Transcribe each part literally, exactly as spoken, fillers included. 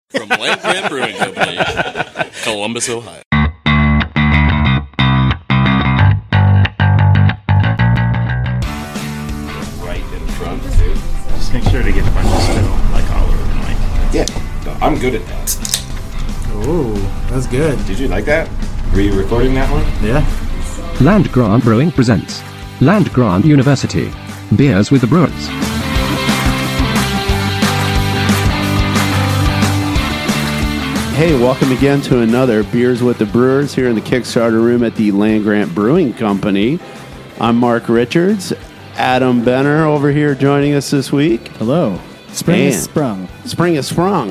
From Land Grant Brewing Company, Columbus, Ohio. Right in front, too. Just make sure to get a bunch of spittle, like all over the mic. Yeah, I'm good at that. Ooh, that's good. Did you like that? Were you recording that one? Yeah. Land Grant Brewing presents Land Grant University. Beers with the Brewers. Hey, welcome again to another Beers with the Brewers here in the Kickstarter room at the Land Grant Brewing Company. I'm Mark Richards. Adam Benner over here joining us this week. Hello. Spring Dan. is sprung. Spring is sprung.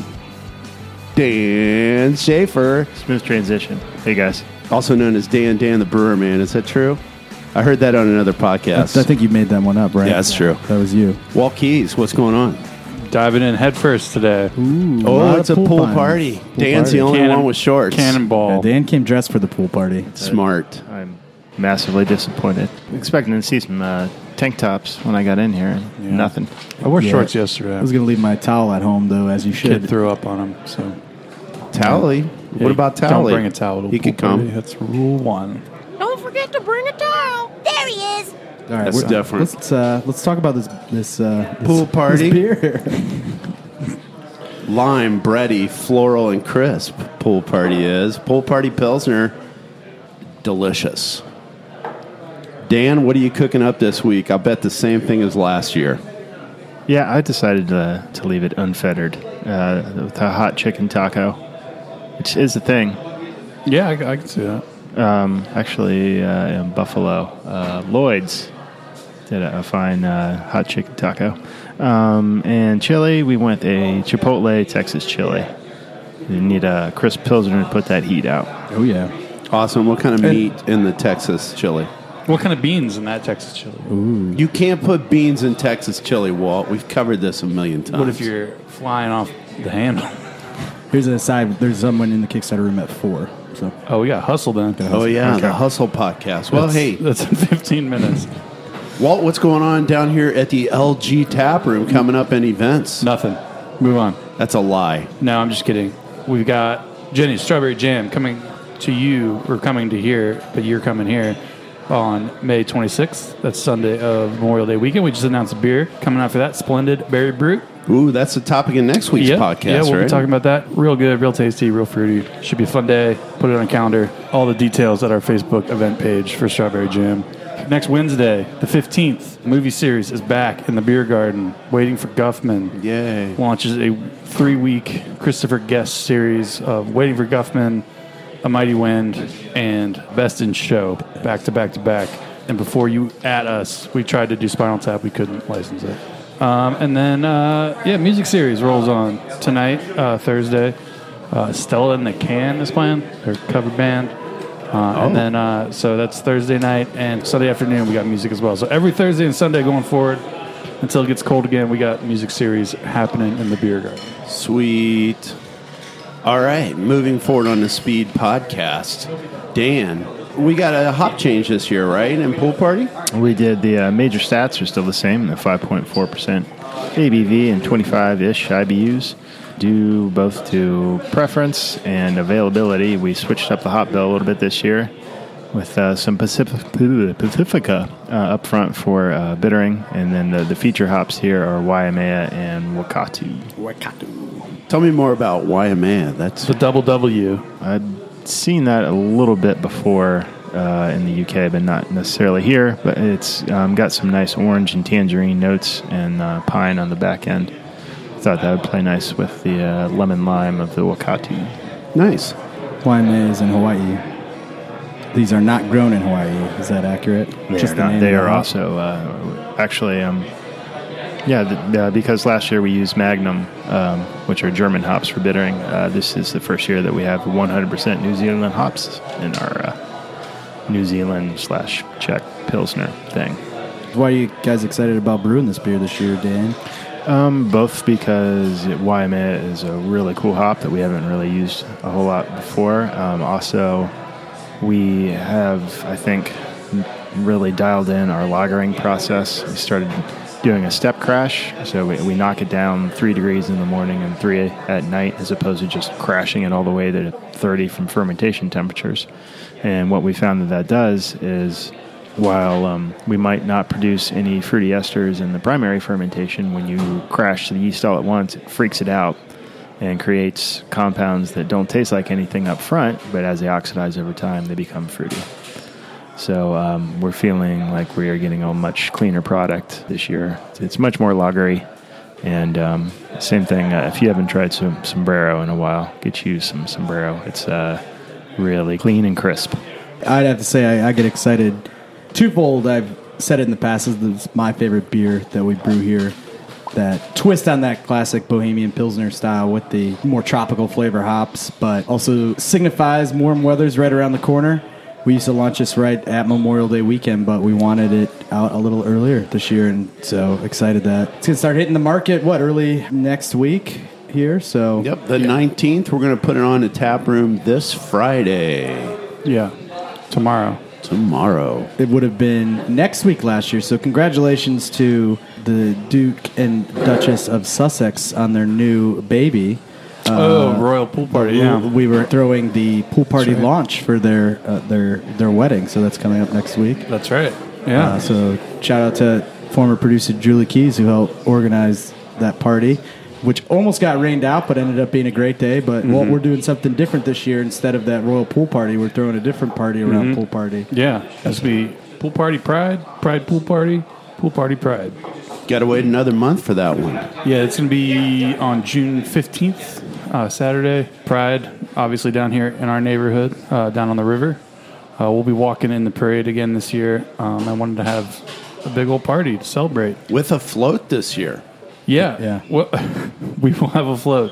Dan Schaefer, Smooth transition. Hey, guys. also known as Dan Dan the Brewer Man. Is that true? I heard that on another podcast. I think you made that one up, right? Yeah, that's true. That was you. Walt Keys, what's going on? Diving in head first today. Ooh, Oh, lot it's of a pool puns. party. Pool Dan's party. the only Cannon- one with shorts. Cannonball. Yeah, Dan came dressed for the pool party. Smart. I'm massively disappointed. Expecting to see some uh, tank tops when I got in here. Yeah. Nothing. I wore Yeah. shorts yesterday. I was going to leave my towel at home, though, as you should. Kid threw up on him. So Tally. Yeah, What about Tally? Don't bring a towel to a He pool could come. party. That's rule one. Don't forget to bring a towel. There he is. All right, That's we're- different. Let's uh, let's talk about this this, uh, this Pool party? this beer. Lime, bready, floral, and crisp pool party is. Pool party Pilsner, delicious. Dan, what are you cooking up this week? I'll bet the same thing as last year. Yeah, I decided uh, to leave it unfettered uh, with a hot chicken taco, which is a thing. Yeah, I, I can see that. Um, actually, uh, in Buffalo, uh, Lloyd's did a, a fine uh, hot chicken taco. Um, and chili, we went a Chipotle Texas chili. You need a crisp Pilsner to put that heat out. Oh, yeah. Awesome. What kind of meat in the Texas chili? What kind of beans in that Texas chili? You can't put beans in Texas chili, Walt. We've covered this a million times. What if you're flying off the handle? Here's an aside. There's someone in the Kickstarter room at four. So Oh, we got hustle then. Oh, yeah, Okay. the Hustle podcast. Well, That's- hey, That's in fifteen minutes. Walt, what's going on down here at the L G Tap Room coming up in events? Nothing. Move on. That's a lie. No, I'm just kidding. We've got Jenny's Strawberry Jam coming to you, or coming to here, but you're coming here on May twenty-sixth. That's Sunday of Memorial Day weekend. We just announced a beer coming out for that. Splendid Berry Brute. Ooh, that's the topic of next week's yeah, podcast, yeah, we'll right? be talking about that. Real good, real tasty, real fruity. Should be a fun day. Put it on a calendar. All the details at our Facebook event page for Strawberry Jam. Next Wednesday, the fifteenth, the movie series is back in the Beer Garden. Waiting for Guffman. Yay. Launches a three-week Christopher Guest series of Waiting for Guffman, A Mighty Wind, and Best in Show, back to back to back. And before you at us, we tried to do Spinal Tap. We couldn't license it. Um, and then, uh, yeah, music series rolls on tonight, uh, Thursday. Uh, Stella and the Can is playing, their cover band. Uh, Oh. And then, uh, so that's Thursday night, and Sunday afternoon we got music as well. So every Thursday and Sunday going forward until it gets cold again, we got music series happening in the Beer Garden. Sweet. All right, moving forward on the Speed podcast. Dan, we got a hop change this year, right, in Pool Party? We did the uh, major stats are still the same, the five point four percent A B V and twenty-five-ish I B Us. Due both to preference and availability, we switched up the hop bill a little bit this year with uh, some Pacific, Pacifica uh, up front for uh, bittering, and then the, the feature hops here are Waimea and Wakatu. Tell me more about Waimea. That's The Double W. I'd seen that a little bit before uh, in the U K, but not necessarily here. But it's um, got some nice orange and tangerine notes and uh, pine on the back end. Thought that would play nice with the uh, lemon lime of the Wakatu. nice. Waimea is in Hawaii. These are not grown in Hawaii. Is that accurate? They Just are, the not, name they of are the hop? also uh, actually, um, yeah, the, uh, because last year we used Magnum, um, which are German hops for bittering. Uh, this is the first year that we have one hundred percent New Zealand hops in our uh, New Zealand slash Czech Pilsner thing. Why are you guys excited about brewing this beer this year, Dan? Um, both because Waimea is a really cool hop that we haven't really used a whole lot before. Um, also, we have, I think, really dialed in our lagering process. We started doing a step crash. So we, we knock it down three degrees in the morning and three at night, as opposed to just crashing it all the way to thirty from fermentation temperatures. And what we found that that does is, while um, we might not produce any fruity esters in the primary fermentation, when you crash the yeast all at once, it freaks it out and creates compounds that don't taste like anything up front, but as they oxidize over time, they become fruity. So um, we're feeling like we are getting a much cleaner product this year. It's much more lagery. And um, same thing, uh, if you haven't tried some Sombrero in a while, get you some Sombrero. It's uh, really clean and crisp. I'd have to say I, I get excited twofold. I've said it in the past, this is my favorite beer that we brew here. That twist on that classic Bohemian Pilsner style with the more tropical flavor hops, but also signifies warm weather's right around the corner. We used to launch this right at Memorial Day weekend, but we wanted it out a little earlier this year, and so excited that it's going to start hitting the market, what, early next week here? So Yep, the nineteenth. We're going to put it on the tap room this Friday. Yeah, tomorrow. Tomorrow. It would have been next week last year, so congratulations to the Duke and Duchess of Sussex on their new baby. Oh, Uh, Royal Pool Party, we, yeah. we were throwing the pool party That's right. launch for their uh, their their wedding, so that's coming up next week. That's right. Yeah. Uh, so shout out to former producer Julie Keys, who helped organize that party, which almost got rained out, but ended up being a great day. But Mm-hmm. well, we're doing something different this year. Instead of that Royal Pool Party, we're throwing a different party around Mhm. Pool Party. Yeah. That's be Pool Party Pride, Pride Pool Party, Pool Party Pride. Got to wait another month for that one. Yeah, it's going to be on June fifteenth, uh, Saturday. Pride, obviously down here in our neighborhood, uh, down on the river. Uh, we'll be walking in the parade again this year. Um, I wanted to have a big old party to celebrate. With a float this year. Yeah. Yeah. Well, we will have a float.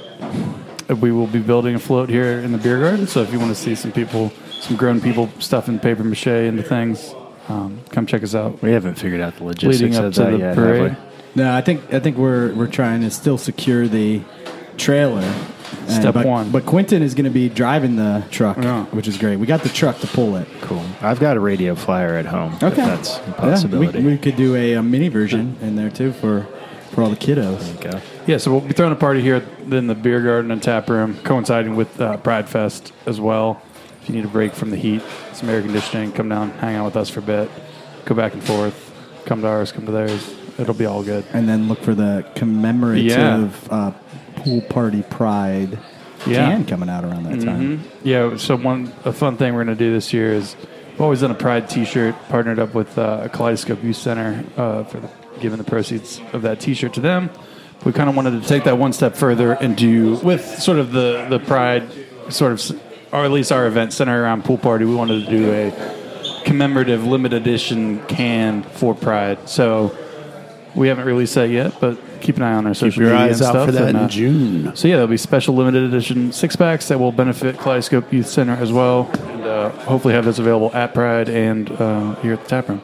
We will be building a float here in the beer garden. So if you want to see some people, some grown people stuffing paper mache into things, um, come check us out. We haven't figured out the logistics Leading up of to that the yet, parade. have we? No, I think I think we're we're trying to still secure the trailer. And- Step but, one. But Quentin is going to be driving the truck, Yeah. which is great. We got the truck to pull it. Cool. I've got a radio flyer at home. If that's a possibility. Yeah, we, we could do a, a mini version in there too for for all the kiddos. Okay. Yeah, so we'll be throwing a party here in the beer garden and tap room, coinciding with uh, Pride Fest as well. If you need a break from the heat, some air conditioning, come down, hang out with us for a bit, go back and forth, come to ours, come to theirs. It'll be all good. And then look for the commemorative Yeah. uh, pool party pride Yeah. can coming out around that time. Mhm. Yeah, so one a fun thing we're going to do this year is we've always done a Pride T-shirt, partnered up with uh, Kaleidoscope Youth Center uh, for the, giving the proceeds of that T-shirt to them. We kind of wanted to take that one step further and do with sort of the the Pride sort of, or at least our event centered around pool party. We wanted to do a commemorative limited edition can for Pride. So we haven't released that yet, but keep an eye on our social Keep your media eyes and out stuff. for that and, in uh, June. So yeah, there'll be special limited edition six packs that will benefit Kaleidoscope Youth Center as well, and uh, hopefully have those available at Pride and uh, here at the tap room.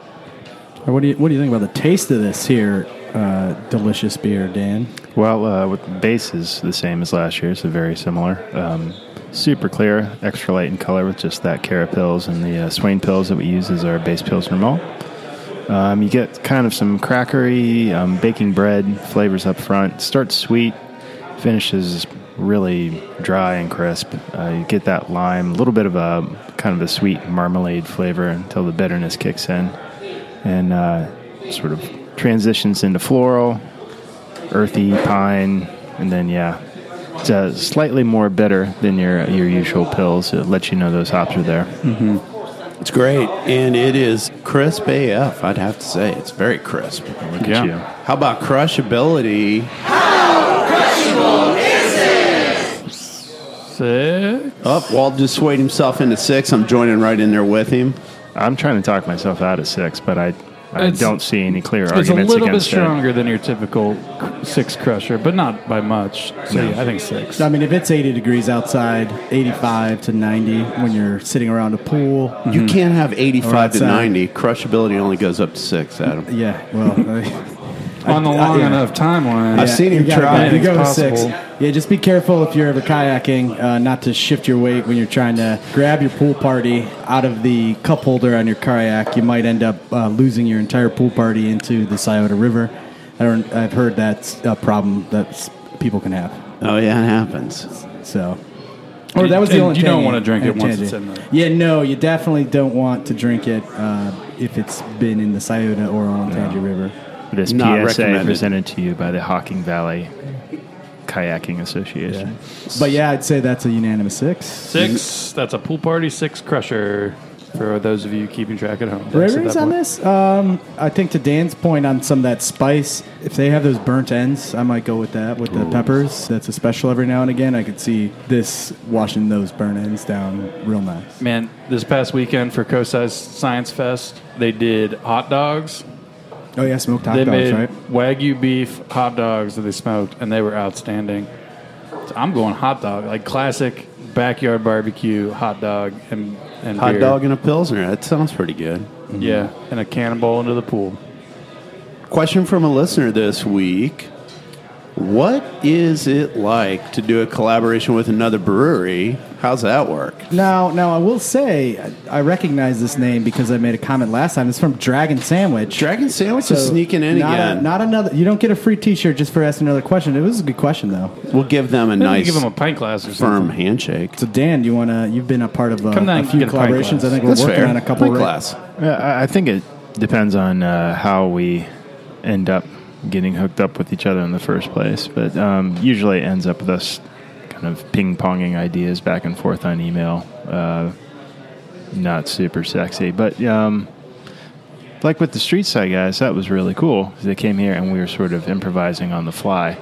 Or what do you what do you think about the taste of this here uh, delicious beer, Dan? Well, uh, with the base is the same as last year, so very similar. Um, super clear, extra light in color with just that Carapils and the uh, Swain Pils that we use as our base Pilsner malt. Um, you get kind of some crackery, um, baking bread flavors up front. Starts sweet, finishes really dry and crisp. Uh, you get that lime, a little bit of a kind of a sweet marmalade flavor until the bitterness kicks in, and uh, sort of transitions into floral, earthy, pine, and then yeah, it's uh, slightly more bitter than your your usual pills. It lets you know those hops are there. Mm-hmm. It's great, and it is crisp A F, I'd have to say. It's very crisp. Look Yeah. at you. How about crushability? Six. Oh, Walt just swayed himself into six. I'm joining right in there with him. I'm trying to talk myself out of six, but I I It's- don't see any clear It's a arguments little bit against it. stronger than your typical cr- six crusher, but not by much. So yeah, I think six. I mean, if it's eighty degrees outside, eighty-five to ninety when you're sitting around a pool. You can't have eighty-five to outside. ninety. Crushability only goes up to six, Adam. Yeah, well, I, On the I- long yeah. enough timeline. I've seen him you gotta- try. You go with It's six. Yeah, just be careful if you're ever kayaking, uh, not to shift your weight when you're trying to grab your pool party out of the cup holder on your kayak. You might end up uh, losing your entire pool party into the Scioto River. I don't. I've heard that's a problem that s- people can have. Oh yeah, it happens. So, or that was the And only. you don't thing- want to drink it once Tangy. it's in there. Yeah, no, you definitely don't want to drink it uh, if it's been in the Scioto or Olentangy River. This Not P S A recommended. presented to you by the Hocking Valley Kayaking Association. But yeah, I'd say that's a unanimous six. Six. That's a pool party six crusher for those of you keeping track at home. That's at Raries that on point. this? Um, I think to Dan's point on some of that spice, if they have those burnt ends, I might go with that with the peppers. That's a special every now and again. I could see this washing those burnt ends down real nice. Man, this past weekend for Coastside Science Fest, they did hot dogs. Oh yeah, smoked hot they dogs, made right? Wagyu beef hot dogs that they smoked, and they were outstanding. So I'm going hot dog, like classic backyard barbecue hot dog and, and Hot beer. dog and a Pilsner. That sounds pretty good. Yeah, and a cannonball into the pool. Question from a listener this week. What is it like to do a collaboration with another brewery? How's that work? Now, now I will say I I recognize this name because I made a comment last time. It's from Dragon Sandwich. Dragon Sandwich is sneaking in not again. A, not another. You don't get a free T-shirt just for asking another question. It was a good question though. We'll give them a Maybe nice give them a pint glass or firm something. handshake. So Dan, you wanna? You've been a part of a, Come down a and few get a pint collaborations. glass. I think we're That's working fair. on a couple. Pint right- glass. Yeah, I I think it depends on uh, how we end up getting hooked up with each other in the first place. But um, usually it ends up with us kind of ping-ponging ideas back and forth on email. Uh, not super sexy. But um, like with the Street Side guys, that was really cool. They came here and we were sort of improvising on the fly.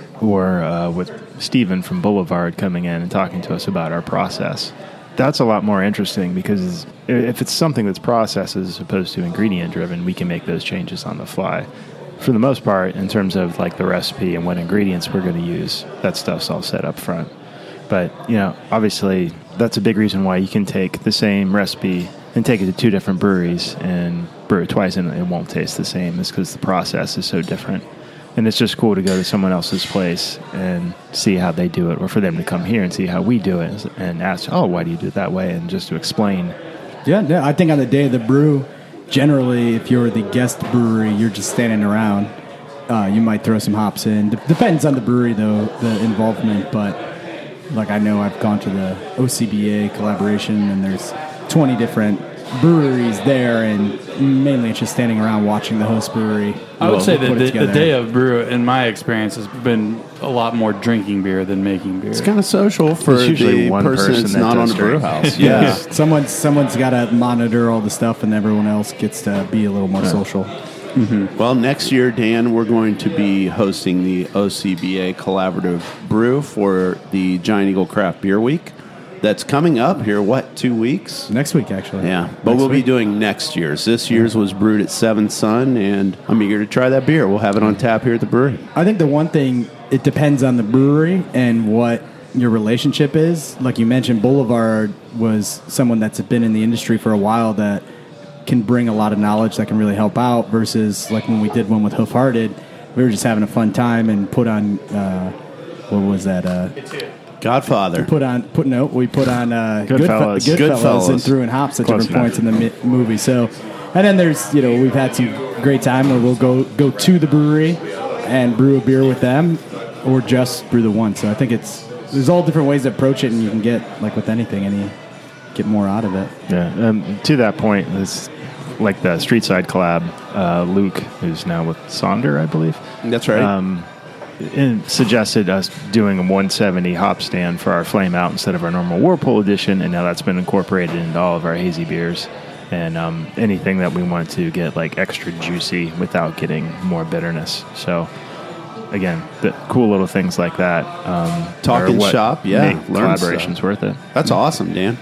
Or uh, with Steven from Boulevard coming in and talking to us about our process. That's a lot more interesting because if it's something that's process as opposed to ingredient driven, we can make those changes on the fly. For the most part, in terms of like the recipe and what ingredients we're going to use, that stuff's all set up front. But, you know, obviously that's a big reason why you can take the same recipe and take it to two different breweries and brew it twice and it won't taste the same. It's because the process is so different. And it's just cool to go to someone else's place and see how they do it, or for them to come here and see how we do it and ask, oh, why do you do it that way? And just to explain. Yeah, no, I think on the day of the brew, generally, if you're the guest brewery, you're just standing around. Uh, you might throw some hops in. D- depends on the brewery, though, the involvement. But like I know I've gone to the O C B A collaboration, and there's twenty different breweries there, and mainly it's just standing around watching the host brewery. I would uh, say put that it the, the together. day of brew, in my experience, has been a lot more drinking beer than making beer. It's kind of social for There's usually the one person person that's that not on does the brew drink. house. Yeah, Yeah. someone's someone's got to monitor all the stuff, and everyone else gets to be a little more social. Well, next year, Dan, we're going to be hosting the O C B A Collaborative Brew for the Giant Eagle Craft Beer Week. That's coming up here, what, two weeks? Next week, actually. Yeah, but Next we'll be week. doing next year's. This year's was brewed at Seven Sun, and I'm eager to try that beer. We'll have it on tap here at the brewery. I think the one thing, it depends on the brewery and what your relationship is. Like you mentioned, Boulevard was someone that's been in the industry for a while that can bring a lot of knowledge that can really help out versus like when we did one with Hoof Hearted, we were just having a fun time and put on, uh, what was that? Uh, Godfather. put on, put no, we put on uh, Goodfellas. Goodfellas, Goodfellas, Goodfellas. and threw in hops at Close different points enough. in the mi- movie. So, and then there's, you know, we've had some great time where we'll go go to the brewery and brew a beer with them, or just brew the one. So I think it's there's all different ways to approach it, and you can get like with anything, and you get more out of it. Yeah. Um, to that point, it's like the Street Side collab, uh, Luke, who's now with Sonder, I believe. That's right. Um, and suggested us doing a one seventy hop stand for our Flame Out instead of our normal Whirlpool edition, and now that's been incorporated into all of our hazy beers. And um, anything that we want to get like extra juicy without getting more bitterness. So again, the cool little things like that. Um, Talking are what shop, yeah, make learn collaborations stuff. worth it. That's awesome, Dan.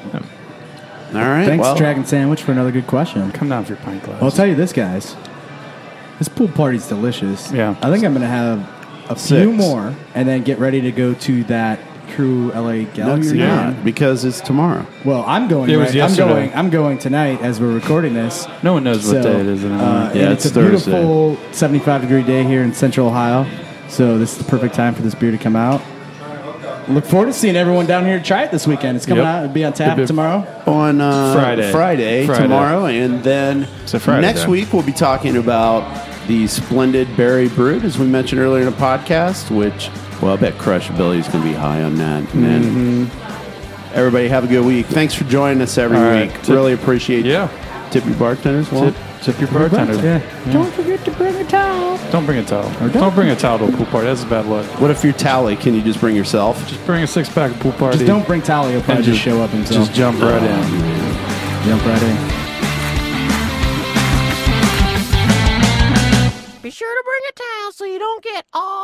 All right. Thanks, well, Dragon Sandwich, for another good question. Come down for your pint glass. Well, I'll tell you this, guys. This pool party's delicious. Yeah. I think I'm going to have a Six. few more and then get ready to go to that True L A no, Galaxy. you're game. not, because it's tomorrow. Well, I'm going. It was right, I'm yesterday. going. I'm going tonight as we're recording this. No one knows So, what day it is anymore. uh, Yeah, and it's it's a Thursday. beautiful seventy-five degree day here in Central Ohio. So this is the perfect time for this beer to come out. Look forward to seeing everyone down here to try it this weekend. It's coming Yep. out. It'll be on tap Yep, yep. tomorrow. On uh, Friday. Friday, Friday. tomorrow, and then It's a Friday, next then. week we'll be talking about the Splendid Berry Brewed, as we mentioned earlier in the podcast, which, well, I bet crushability is going to be high on that. And then everybody have a good week. Thanks for joining us every All right. week. Tip- really appreciate Yeah. Tip your bartenders. Well, Tip, tip your bartender. Yeah. Don't forget to bring a towel. Don't bring a towel. Don't bring a towel to a pool party. That's bad luck. what if you're tally? Can you just bring yourself? Just bring a six pack of pool party. Just don't bring Tally. He'll probably And just just- show up himself. Just jump right in. Jump right in. Be sure to bring a towel so you don't get all